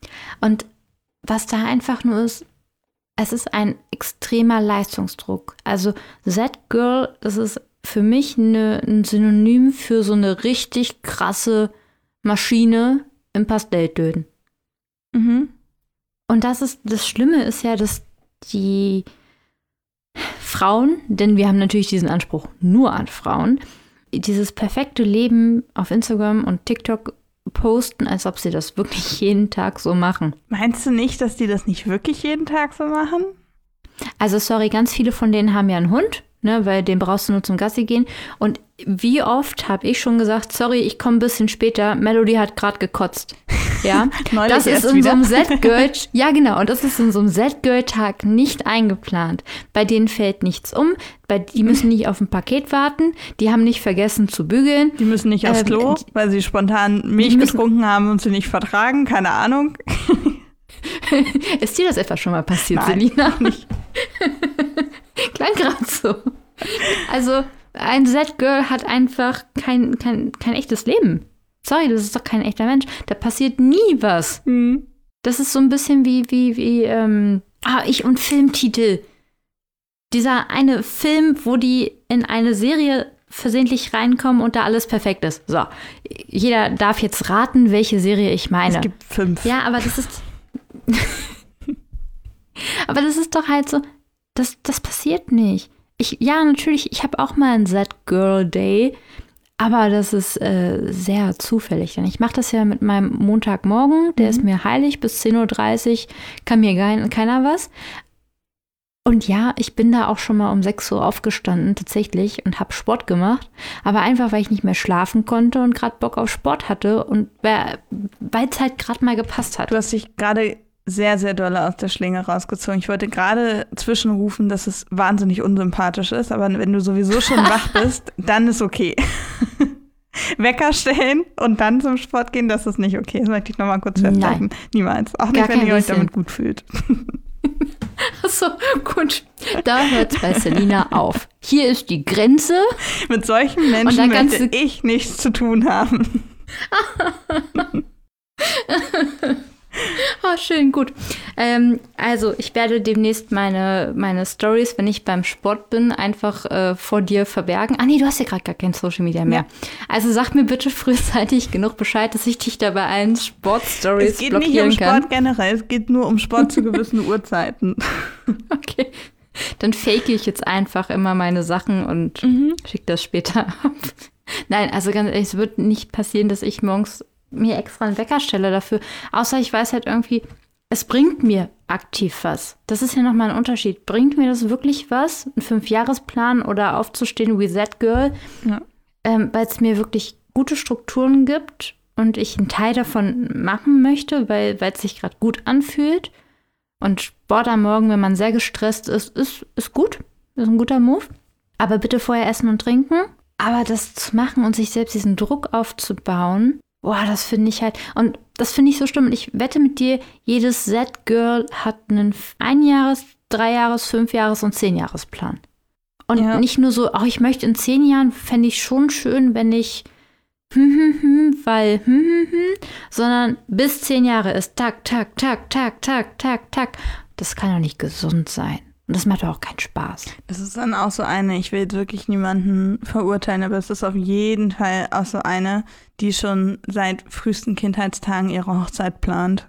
Und was da einfach nur ist, es ist ein extremer Leistungsdruck. Also That-Girl, das ist für mich eine, ein Synonym für so eine richtig krasse Maschine, im Pastelltönen. Mhm. Und das ist, das Schlimme ist ja, dass die Frauen, denn wir haben natürlich diesen Anspruch nur an Frauen, dieses perfekte Leben auf Instagram und TikTok posten, als ob sie das wirklich jeden Tag so machen. Meinst du nicht, dass die das nicht wirklich jeden Tag so machen? Also sorry, ganz viele von denen haben ja einen Hund, ne, weil den brauchst du nur zum Gassi gehen. Und wie oft habe ich schon gesagt, sorry, ich komme ein bisschen später, Melody hat gerade gekotzt. Ja, das ist in wieder. so einem Z-Girl, ja genau, und das ist in so einem Z-Girl-Tag nicht eingeplant. Bei denen fällt nichts um, bei, die müssen nicht auf ein Paket warten, die haben nicht vergessen zu bügeln. Die müssen nicht aufs ähm, Klo, weil sie spontan Milch getrunken haben und sie nicht vertragen, keine Ahnung. Ist dir das etwa schon mal passiert, Nein, Selina? Nicht. Klang gerade so. Also ein Z-Girl hat einfach kein, kein, kein echtes Leben. Sorry, das ist doch kein echter Mensch. Da passiert nie was. Mhm. Das ist so ein bisschen wie, wie, wie, ähm, ah, ich und Filmtitel. Dieser eine Film, wo die in eine Serie versehentlich reinkommen und da alles perfekt ist. So, jeder darf jetzt raten, welche Serie ich meine. Es gibt fünf. Ja, aber das ist... aber das ist doch halt so, das, das passiert nicht. Ich, ja, natürlich, ich habe auch mal einen Z-Girl-Day, aber das ist äh, sehr zufällig. Denn ich mache das ja mit meinem Montagmorgen, der mhm. ist mir heilig, bis zehn Uhr dreißig kann mir kein, keiner was. Und ja, ich bin da auch schon mal um sechs Uhr aufgestanden, tatsächlich, und habe Sport gemacht. Aber einfach, weil ich nicht mehr schlafen konnte und gerade Bock auf Sport hatte und weil es halt gerade mal gepasst hat. Du hast dich gerade sehr, sehr doll aus der Schlinge rausgezogen. Ich wollte gerade zwischenrufen, dass es wahnsinnig unsympathisch ist, aber wenn du sowieso schon wach bist, dann ist okay. Wecker stellen und dann zum Sport gehen, das ist nicht okay. Das möchte ich nochmal kurz festhalten. Nein. Niemals. Auch nicht, Gar wenn ihr euch damit gut fühlt. Achso, gut. Da hört es bei Selina auf. Hier ist die Grenze. Mit solchen Menschen möchte ich nichts zu tun haben. Oh, schön, gut. Ähm, also, ich werde demnächst meine, meine Stories, wenn ich beim Sport bin, einfach äh, vor dir verbergen. Ah, nee, du hast ja gerade gar kein Social Media mehr. Ja. Also, sag mir bitte frühzeitig genug Bescheid, dass ich dich da bei allen Sport-Stories blockieren kann. Es geht nicht um Sport generell, es geht nur um Sport zu gewissen Uhrzeiten. Okay. Dann fake ich jetzt einfach immer meine Sachen und mhm. schicke das später ab. Nein, also ganz ehrlich, es wird nicht passieren, dass ich morgens mir extra einen Wecker stelle dafür. Außer ich weiß halt irgendwie, es bringt mir aktiv was. Das ist ja nochmal ein Unterschied. Bringt mir das wirklich was? Ein Fünfjahresplan oder aufzustehen wie Z-Girl? Ja. Ähm, weil es mir wirklich gute Strukturen gibt und ich einen Teil davon machen möchte, weil es sich gerade gut anfühlt. Und Sport am Morgen, wenn man sehr gestresst ist, ist, ist gut. Ist ein guter Move. Aber bitte vorher essen und trinken. Aber das zu machen und sich selbst diesen Druck aufzubauen, boah, das finde ich halt, und das finde ich so schlimm. Und ich wette mit dir, jedes Z-Girl hat einen Einjahres-, Dreijahres-, Fünfjahres- und Zehnjahresplan. Und ja. nicht nur so, oh, ich möchte in zehn Jahren, fände ich schon schön, wenn ich hm, hm, hm, weil hm, hm, hm, sondern bis zehn Jahre ist tak, tak, tak, tak, tak, tak, tak. Das kann doch nicht gesund sein. Und das macht doch auch keinen Spaß. Das ist dann auch so eine, ich will jetzt wirklich niemanden verurteilen, aber es ist auf jeden Fall auch so eine, die schon seit frühesten Kindheitstagen ihre Hochzeit plant.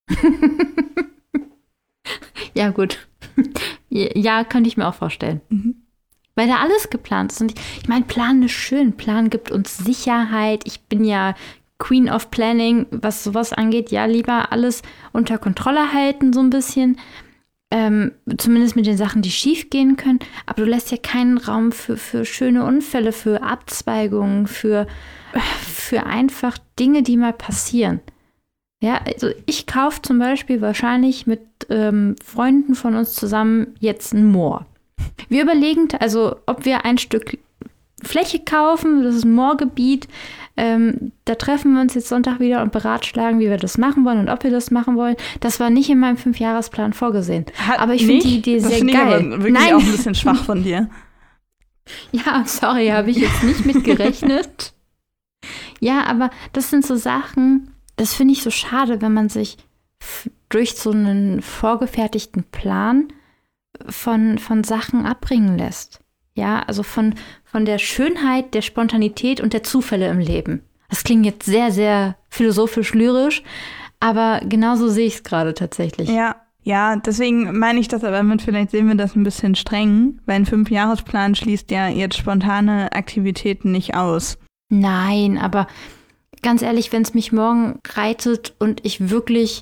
Ja, gut. Ja, könnte ich mir auch vorstellen. Mhm. Weil da alles geplant ist. Und ich, ich meine, Plan ist schön. Plan gibt uns Sicherheit. Ich bin ja Queen of Planning, was sowas angeht. Ja, lieber alles unter Kontrolle halten, so ein bisschen. Ähm, zumindest mit den Sachen, die schief gehen können. Aber du lässt ja keinen Raum für, für schöne Unfälle, für Abzweigungen, für, für einfach Dinge, die mal passieren. Ja, also ich kaufe zum Beispiel wahrscheinlich mit ähm, Freunden von uns zusammen jetzt ein Moor. Wir überlegen, also ob wir ein Stück Fläche kaufen, das ist ein Moorgebiet. Ähm, da treffen wir uns jetzt Sonntag wieder und beratschlagen, wie wir das machen wollen und ob wir das machen wollen. Das war nicht in meinem Fünfjahresplan vorgesehen. Hat aber ich finde die Idee das sehr geil. Ich aber wirklich Nein. auch ein bisschen schwach von dir. Ja, sorry, habe ich jetzt nicht mit gerechnet. Ja, aber das sind so Sachen, das finde ich so schade, wenn man sich f- durch so einen vorgefertigten Plan von, von Sachen abbringen lässt. Ja, also von, von der Schönheit, der Spontanität und der Zufälle im Leben. Das klingt jetzt sehr, sehr philosophisch-lyrisch, aber genauso sehe ich es gerade tatsächlich. Ja, ja, deswegen meine ich das aber mit, vielleicht sehen wir das ein bisschen streng, weil ein Fünfjahresplan schließt ja jetzt spontane Aktivitäten nicht aus. Nein, aber ganz ehrlich, wenn es mich morgen reitet und ich wirklich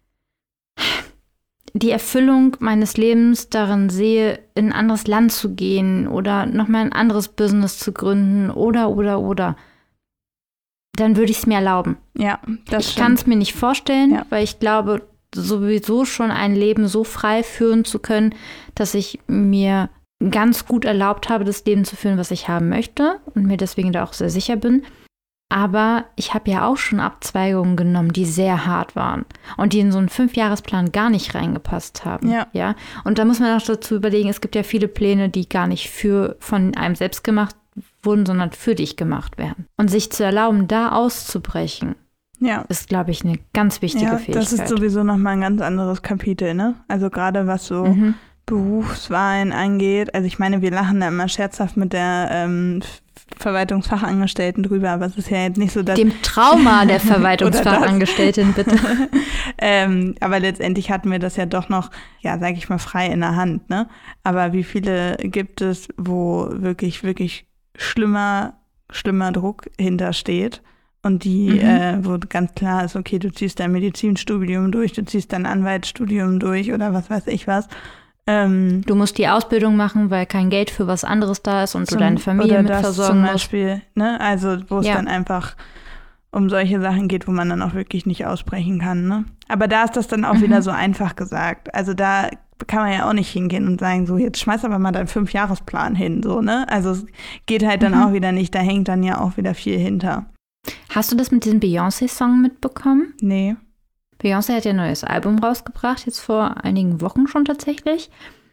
die Erfüllung meines Lebens darin sehe, in ein anderes Land zu gehen oder nochmal ein anderes Business zu gründen oder, oder, oder, dann würde ich es mir erlauben. Ja, das Ich kann es mir nicht vorstellen, Ja. weil ich glaube, sowieso schon ein Leben so frei führen zu können, dass ich mir ganz gut erlaubt habe, das Leben zu führen, was ich haben möchte und mir deswegen da auch sehr sicher bin. Aber ich habe ja auch schon Abzweigungen genommen, die sehr hart waren und die in so einen Fünfjahresplan gar nicht reingepasst haben. Ja. Ja? Und da muss man auch dazu überlegen, es gibt ja viele Pläne, die gar nicht für von einem selbst gemacht wurden, sondern für dich gemacht werden. Und sich zu erlauben, da auszubrechen, Ja. ist, glaube ich, eine ganz wichtige Ja, Fähigkeit. das ist sowieso nochmal ein ganz anderes Kapitel, ne? Also gerade was so Mhm. Berufswahlen angeht. Also ich meine, wir lachen da immer scherzhaft mit der ähm, Verwaltungsfachangestellten drüber, aber es ist ja jetzt nicht so, dass... Dem Trauma der Oder das. Verwaltungsfachangestellten, bitte. ähm, aber letztendlich hatten wir das ja doch noch, ja, sag ich mal, frei in der Hand, ne? Aber wie viele gibt es, wo wirklich, wirklich schlimmer, schlimmer Druck hintersteht und die, Mhm. äh, wo ganz klar ist, okay, du ziehst dein Medizinstudium durch, du ziehst dein Anwaltsstudium durch oder was weiß ich was. Ähm, Du musst die Ausbildung machen, weil kein Geld für was anderes da ist und zum- du deine Familie oder mit das versorgen zum musst. Beispiel, ne? Also wo es Ja. dann einfach um solche Sachen geht, wo man dann auch wirklich nicht ausbrechen kann, ne? Aber da ist das dann auch Mhm. wieder so einfach gesagt. Also da kann man ja auch nicht hingehen und sagen, so jetzt schmeiß aber mal deinen Fünfjahresplan hin, so, ne? Also es geht halt dann Mhm. auch wieder nicht, da hängt dann ja auch wieder viel hinter. Hast du das mit diesem Beyoncé-Song mitbekommen? Nee. Beyoncé hat ja ein neues Album rausgebracht, jetzt vor einigen Wochen schon tatsächlich.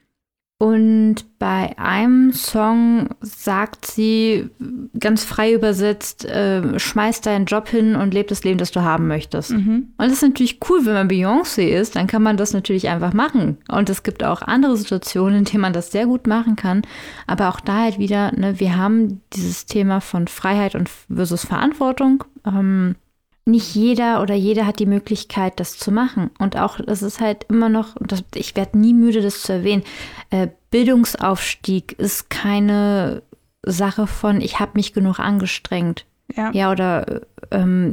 Und bei einem Song sagt sie, ganz frei übersetzt, äh, schmeiß deinen Job hin und leb das Leben, das du haben möchtest. Mhm. Und das ist natürlich cool, wenn man Beyoncé ist, dann kann man das natürlich einfach machen. Und es gibt auch andere Situationen, in denen man das sehr gut machen kann. Aber auch da halt wieder, ne, wir haben dieses Thema von Freiheit und versus Verantwortung. Ähm, nicht jeder oder jede hat die Möglichkeit, das zu machen. Und auch, das ist halt immer noch, das, ich werde nie müde, das zu erwähnen, äh, Bildungsaufstieg ist keine Sache von, ich habe mich genug angestrengt. Ja. Ja, oder ähm,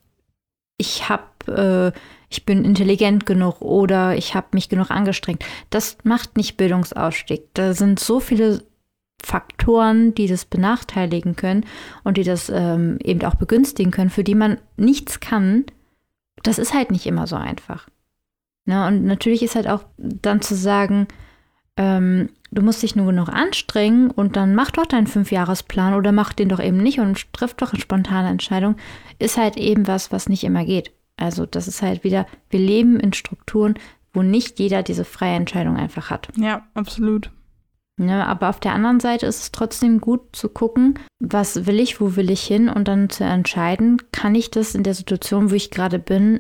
ich habe, äh, ich bin intelligent genug oder ich habe mich genug angestrengt. Das macht nicht Bildungsaufstieg. Da sind so viele Faktoren, die das benachteiligen können und die das ähm, eben auch begünstigen können, für die man nichts kann. Das ist halt nicht immer so einfach. Ne? Und natürlich ist halt auch dann zu sagen, ähm, du musst dich nur genug anstrengen und dann mach doch deinen Fünfjahresplan oder mach den doch eben nicht und triff doch eine spontane Entscheidung, ist halt eben was, was nicht immer geht. Also das ist halt wieder, wir leben in Strukturen, wo nicht jeder diese freie Entscheidung einfach hat. Ja, absolut. Ne, aber auf der anderen Seite ist es trotzdem gut zu gucken, was will ich, wo will ich hin und dann zu entscheiden, kann ich das in der Situation, wo ich gerade bin,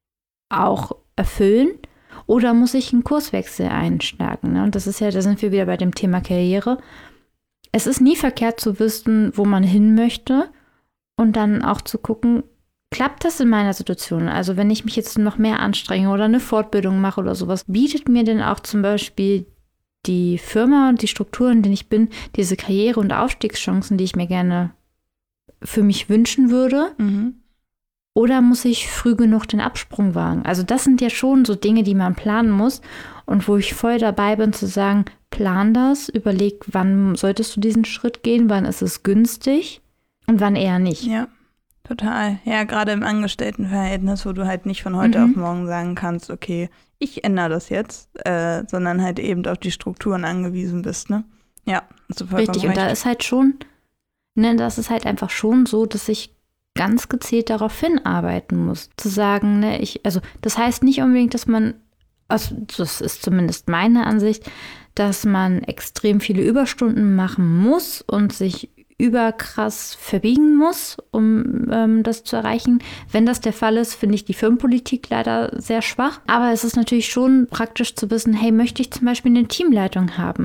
auch erfüllen oder muss ich einen Kurswechsel einschlagen? Ne? Und das ist ja, da sind wir wieder bei dem Thema Karriere. Es ist nie verkehrt zu wissen, wo man hin möchte und dann auch zu gucken, klappt das in meiner Situation? Also wenn ich mich jetzt noch mehr anstrenge oder eine Fortbildung mache oder sowas, bietet mir denn auch zum Beispiel die Firma und die Strukturen, in denen ich bin, diese Karriere- und Aufstiegschancen, die ich mir gerne für mich wünschen würde? Mhm. Oder muss ich früh genug den Absprung wagen? Also das sind ja schon so Dinge, die man planen muss und wo ich voll dabei bin zu sagen, plan das, überleg, wann solltest du diesen Schritt gehen, wann ist es günstig und wann eher nicht. Ja, total. Ja, gerade im Angestelltenverhältnis, wo du halt nicht von heute Mhm. auf morgen sagen kannst, okay, ich ändere das jetzt, äh, sondern halt eben auf die Strukturen angewiesen bist, ne? Ja, hast du vollkommen Richtig, und da recht. ist halt schon, ne, das ist halt einfach schon so, dass ich ganz gezielt darauf hinarbeiten muss. Zu sagen, ne, ich, also das heißt nicht unbedingt, dass man, also das ist zumindest meine Ansicht, dass man extrem viele Überstunden machen muss und sich überkrass verbiegen muss, um ähm, das zu erreichen. Wenn das der Fall ist, finde ich die Firmenpolitik leider sehr schwach. Aber es ist natürlich schon praktisch zu wissen, hey, möchte ich zum Beispiel eine Teamleitung haben?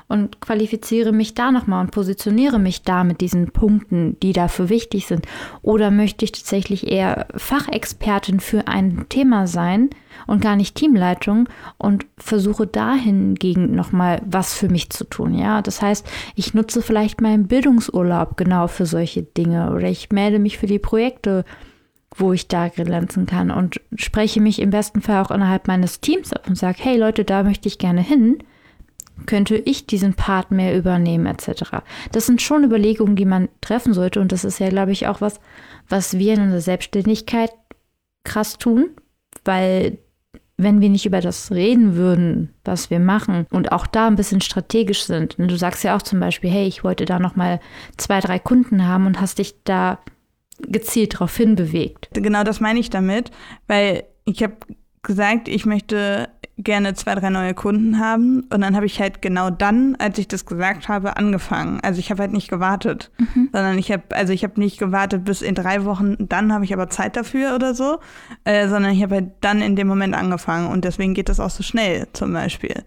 und qualifiziere mich da nochmal und positioniere mich da mit diesen Punkten, die dafür wichtig sind? Oder möchte ich tatsächlich eher Fachexpertin für ein Thema sein und gar nicht Teamleitung und versuche dahingegen nochmal was für mich zu tun? Ja, das heißt, ich nutze vielleicht meinen Bildungsurlaub genau für solche Dinge oder ich melde mich für die Projekte, wo ich da glänzen kann und spreche mich im besten Fall auch innerhalb meines Teams ab und sage, hey Leute, da möchte ich gerne hin, könnte ich diesen Part mehr übernehmen et cetera. Das sind schon Überlegungen, die man treffen sollte und das ist ja, glaube ich, auch was, was wir in unserer Selbstständigkeit krass tun, weil wenn wir nicht über das reden würden, was wir machen und auch da ein bisschen strategisch sind, du sagst ja auch zum Beispiel, hey, ich wollte da nochmal zwei, drei Kunden haben und hast dich da gezielt darauf hinbewegt. Genau das meine ich damit, weil ich habe gesagt, ich möchte gerne zwei, drei neue Kunden haben und dann habe ich halt genau dann, als ich das gesagt habe, angefangen. Also ich habe halt nicht gewartet, mhm. sondern ich habe, also ich habe nicht gewartet bis in drei Wochen, dann habe ich aber Zeit dafür oder so, äh, sondern ich habe halt dann in dem Moment angefangen und deswegen geht das auch so schnell zum Beispiel.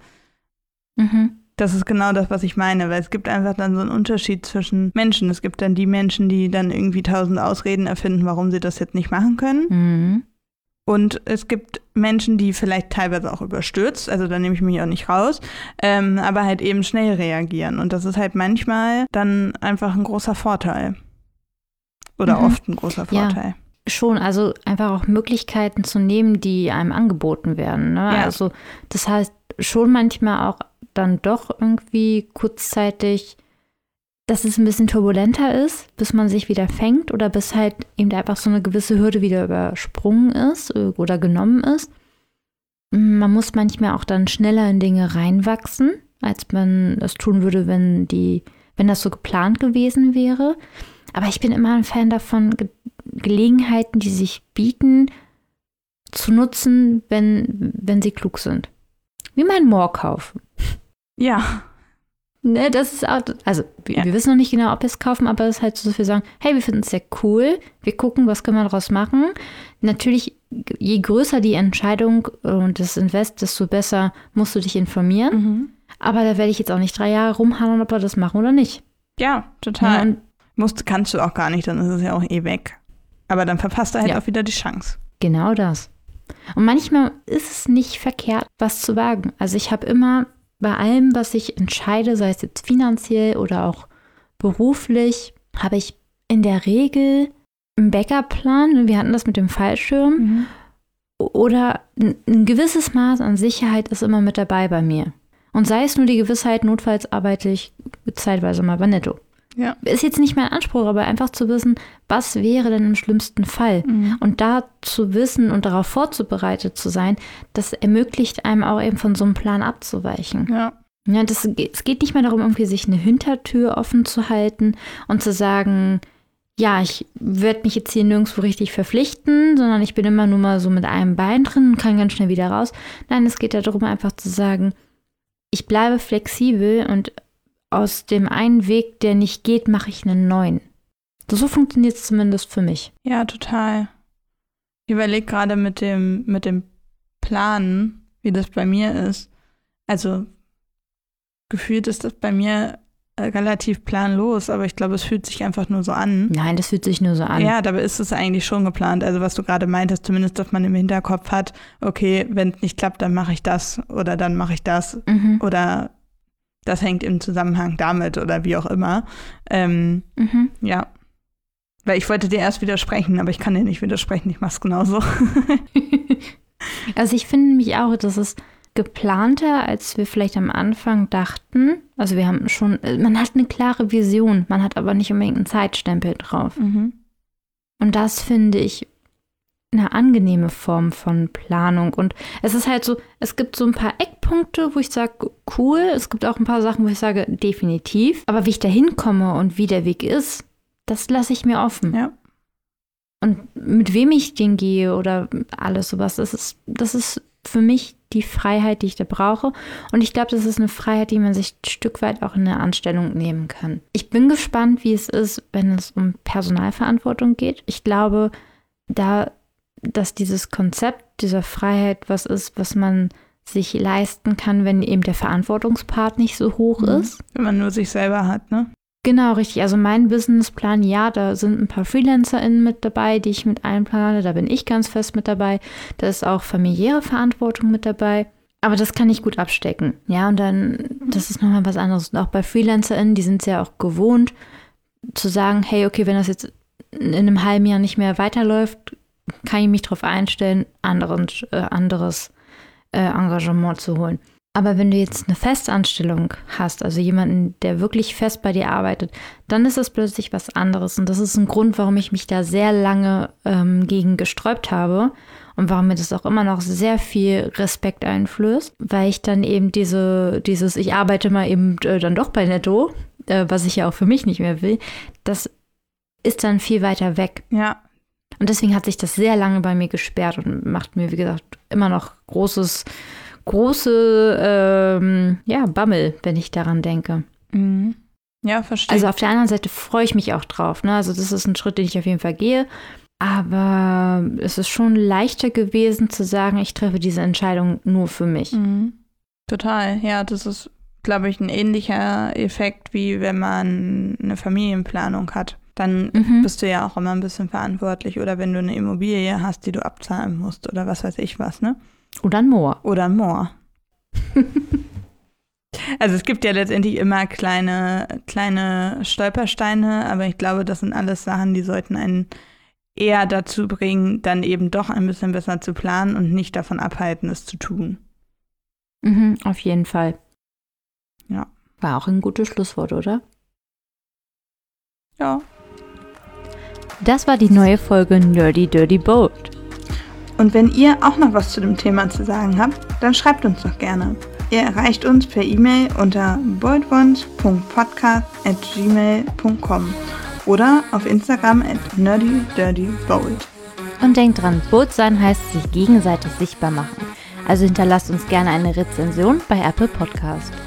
Mhm. Das ist genau das, was ich meine, weil es gibt einfach dann so einen Unterschied zwischen Menschen. Es gibt dann die Menschen, die dann irgendwie tausend Ausreden erfinden, warum sie das jetzt nicht machen können. Mhm. Und es gibt Menschen, die vielleicht teilweise auch überstürzt, also da nehme ich mich auch nicht raus, ähm, aber halt eben schnell reagieren. Und das ist halt manchmal dann einfach ein großer Vorteil. Oder mhm. oft ein großer Vorteil. Ja. Schon, also einfach auch Möglichkeiten zu nehmen, die einem angeboten werden. Ne? Ja. Also das heißt schon manchmal auch dann doch irgendwie kurzzeitig, dass es ein bisschen turbulenter ist, bis man sich wieder fängt oder bis halt eben einfach so eine gewisse Hürde wieder übersprungen ist oder genommen ist. Man muss manchmal auch dann schneller in Dinge reinwachsen, als man es tun würde, wenn die, wenn das so geplant gewesen wäre. Aber ich bin immer ein Fan davon, Ge- Gelegenheiten, die sich bieten, zu nutzen, wenn, wenn sie klug sind. Wie mein Moor kaufen. Ja. Ne, das ist auch, also wir, Ja. wir wissen noch nicht genau, ob wir es kaufen, aber es ist halt so, dass wir sagen, hey, wir finden es sehr cool, wir gucken, was können wir daraus machen. Natürlich, je größer die Entscheidung und das Invest, desto besser musst du dich informieren. Mhm. Aber da werde ich jetzt auch nicht drei Jahre rumhauen, ob wir das machen oder nicht. Ja, total. Ja, und Musst, kannst du auch gar nicht, dann ist es ja auch eh weg. Aber dann verpasst du halt Ja. auch wieder die Chance. genau das. Und manchmal ist es nicht verkehrt, was zu wagen. Also ich habe immer bei allem, was ich entscheide, sei es jetzt finanziell oder auch beruflich, habe ich in der Regel einen Backup-Plan. Wir hatten das mit dem Fallschirm. Mhm. Oder ein, ein gewisses Maß an Sicherheit ist immer mit dabei bei mir. Und sei es nur die Gewissheit, notfalls arbeite ich zeitweise mal bei Netto. Ja. Ist jetzt nicht mein Anspruch, aber einfach zu wissen, was wäre denn im schlimmsten Fall? Mhm. Und da zu wissen und darauf vorzubereitet zu sein, das ermöglicht einem auch eben von so einem Plan abzuweichen. Ja. Ja, das, es geht nicht mehr darum, irgendwie sich eine Hintertür offen zu halten und zu sagen, ja, ich werde mich jetzt hier nirgendwo richtig verpflichten, sondern ich bin immer nur mal so mit einem Bein drin und kann ganz schnell wieder raus. Nein, es geht darum, einfach zu sagen, ich bleibe flexibel und aus dem einen Weg, der nicht geht, mache ich einen neuen. So funktioniert es zumindest für mich. Ja, total. Ich überlege gerade mit dem, mit dem Planen, wie das bei mir ist. Also gefühlt ist das bei mir äh, relativ planlos, aber ich glaube, es fühlt sich einfach nur so an. Nein, das fühlt sich nur so an. Ja, dabei ist es eigentlich schon geplant. Also was du gerade meintest, zumindest, dass man im Hinterkopf hat, okay, wenn es nicht klappt, dann mache ich das oder dann mache ich das Mhm. oder das hängt im Zusammenhang damit oder wie auch immer. Ähm, Mhm. ja. Weil ich wollte dir erst widersprechen, aber ich kann dir nicht widersprechen, ich mach's genauso. Also ich finde mich auch, dass es geplanter, als wir vielleicht am Anfang dachten. Also wir haben schon, man hat eine klare Vision, man hat aber nicht unbedingt einen Zeitstempel drauf. Mhm. Und das finde ich eine angenehme Form von Planung. Und es ist halt so, es gibt so ein paar Eckpunkte, wo ich sage, cool. Es gibt auch ein paar Sachen, wo ich sage, definitiv. Aber wie ich da hinkomme und wie der Weg ist, das lasse ich mir offen. Ja. Und mit wem ich den gehe oder alles sowas, das ist, das ist für mich die Freiheit, die ich da brauche. Und ich glaube, das ist eine Freiheit, die man sich ein Stück weit auch in eine Anstellung nehmen kann. Ich bin gespannt, wie es ist, wenn es um Personalverantwortung geht. Ich glaube, da, dass dieses Konzept dieser Freiheit was ist, was man sich leisten kann, wenn eben der Verantwortungspart nicht so hoch Mhm. ist. Wenn man nur sich selber hat, ne? Genau, richtig. Also mein Businessplan, ja, da sind ein paar FreelancerInnen mit dabei, die ich mit einplane. Da bin ich ganz fest mit dabei. Da ist auch familiäre Verantwortung mit dabei. Aber das kann ich gut abstecken. Ja, und dann, das ist nochmal was anderes. Und auch bei FreelancerInnen, die sind es ja auch gewohnt, zu sagen, hey, okay, wenn das jetzt in einem halben Jahr nicht mehr weiterläuft, kann ich mich darauf einstellen, anderen, äh, anderes äh, Engagement zu holen. Aber wenn du jetzt eine Festanstellung hast, also jemanden, der wirklich fest bei dir arbeitet, dann ist das plötzlich was anderes. Und das ist ein Grund, warum ich mich da sehr lange ähm, gegen gesträubt habe und warum mir das auch immer noch sehr viel Respekt einflößt, weil ich dann eben diese, dieses, ich arbeite mal eben äh, dann doch bei Netto, äh, was ich ja auch für mich nicht mehr will, das ist dann viel weiter weg. Ja. Und deswegen hat sich das sehr lange bei mir gesperrt und macht mir, wie gesagt, immer noch großes große ähm, ja, Bammel, wenn ich daran denke. Mhm. Ja, verstehe. Also auf der anderen Seite freue ich mich auch drauf. Ne? Also das ist ein Schritt, den ich auf jeden Fall gehe. Aber es ist schon leichter gewesen zu sagen, ich treffe diese Entscheidung nur für mich. Mhm. Total. Ja, das ist, glaube ich, ein ähnlicher Effekt, wie wenn man eine Familienplanung hat. Dann Mhm. bist du ja auch immer ein bisschen verantwortlich. Oder wenn du eine Immobilie hast, die du abzahlen musst oder was weiß ich was, ne? Oder ein Moor. Oder ein Moor. Also es gibt ja letztendlich immer kleine, kleine Stolpersteine, aber ich glaube, das sind alles Sachen, die sollten einen eher dazu bringen, dann eben doch ein bisschen besser zu planen und nicht davon abhalten, es zu tun. Mhm, auf jeden Fall. Ja. War auch ein gutes Schlusswort, oder? Ja. Das war die neue Folge Nerdy Dirty Bold. Und wenn ihr auch noch was zu dem Thema zu sagen habt, dann schreibt uns doch gerne. Ihr erreicht uns per E-Mail unter boldones punkt podcast at gmail punkt com oder auf Instagram at nerdydirtybold. Und denkt dran, Bold sein heißt sich gegenseitig sichtbar machen. Also hinterlasst uns gerne eine Rezension bei Apple Podcast.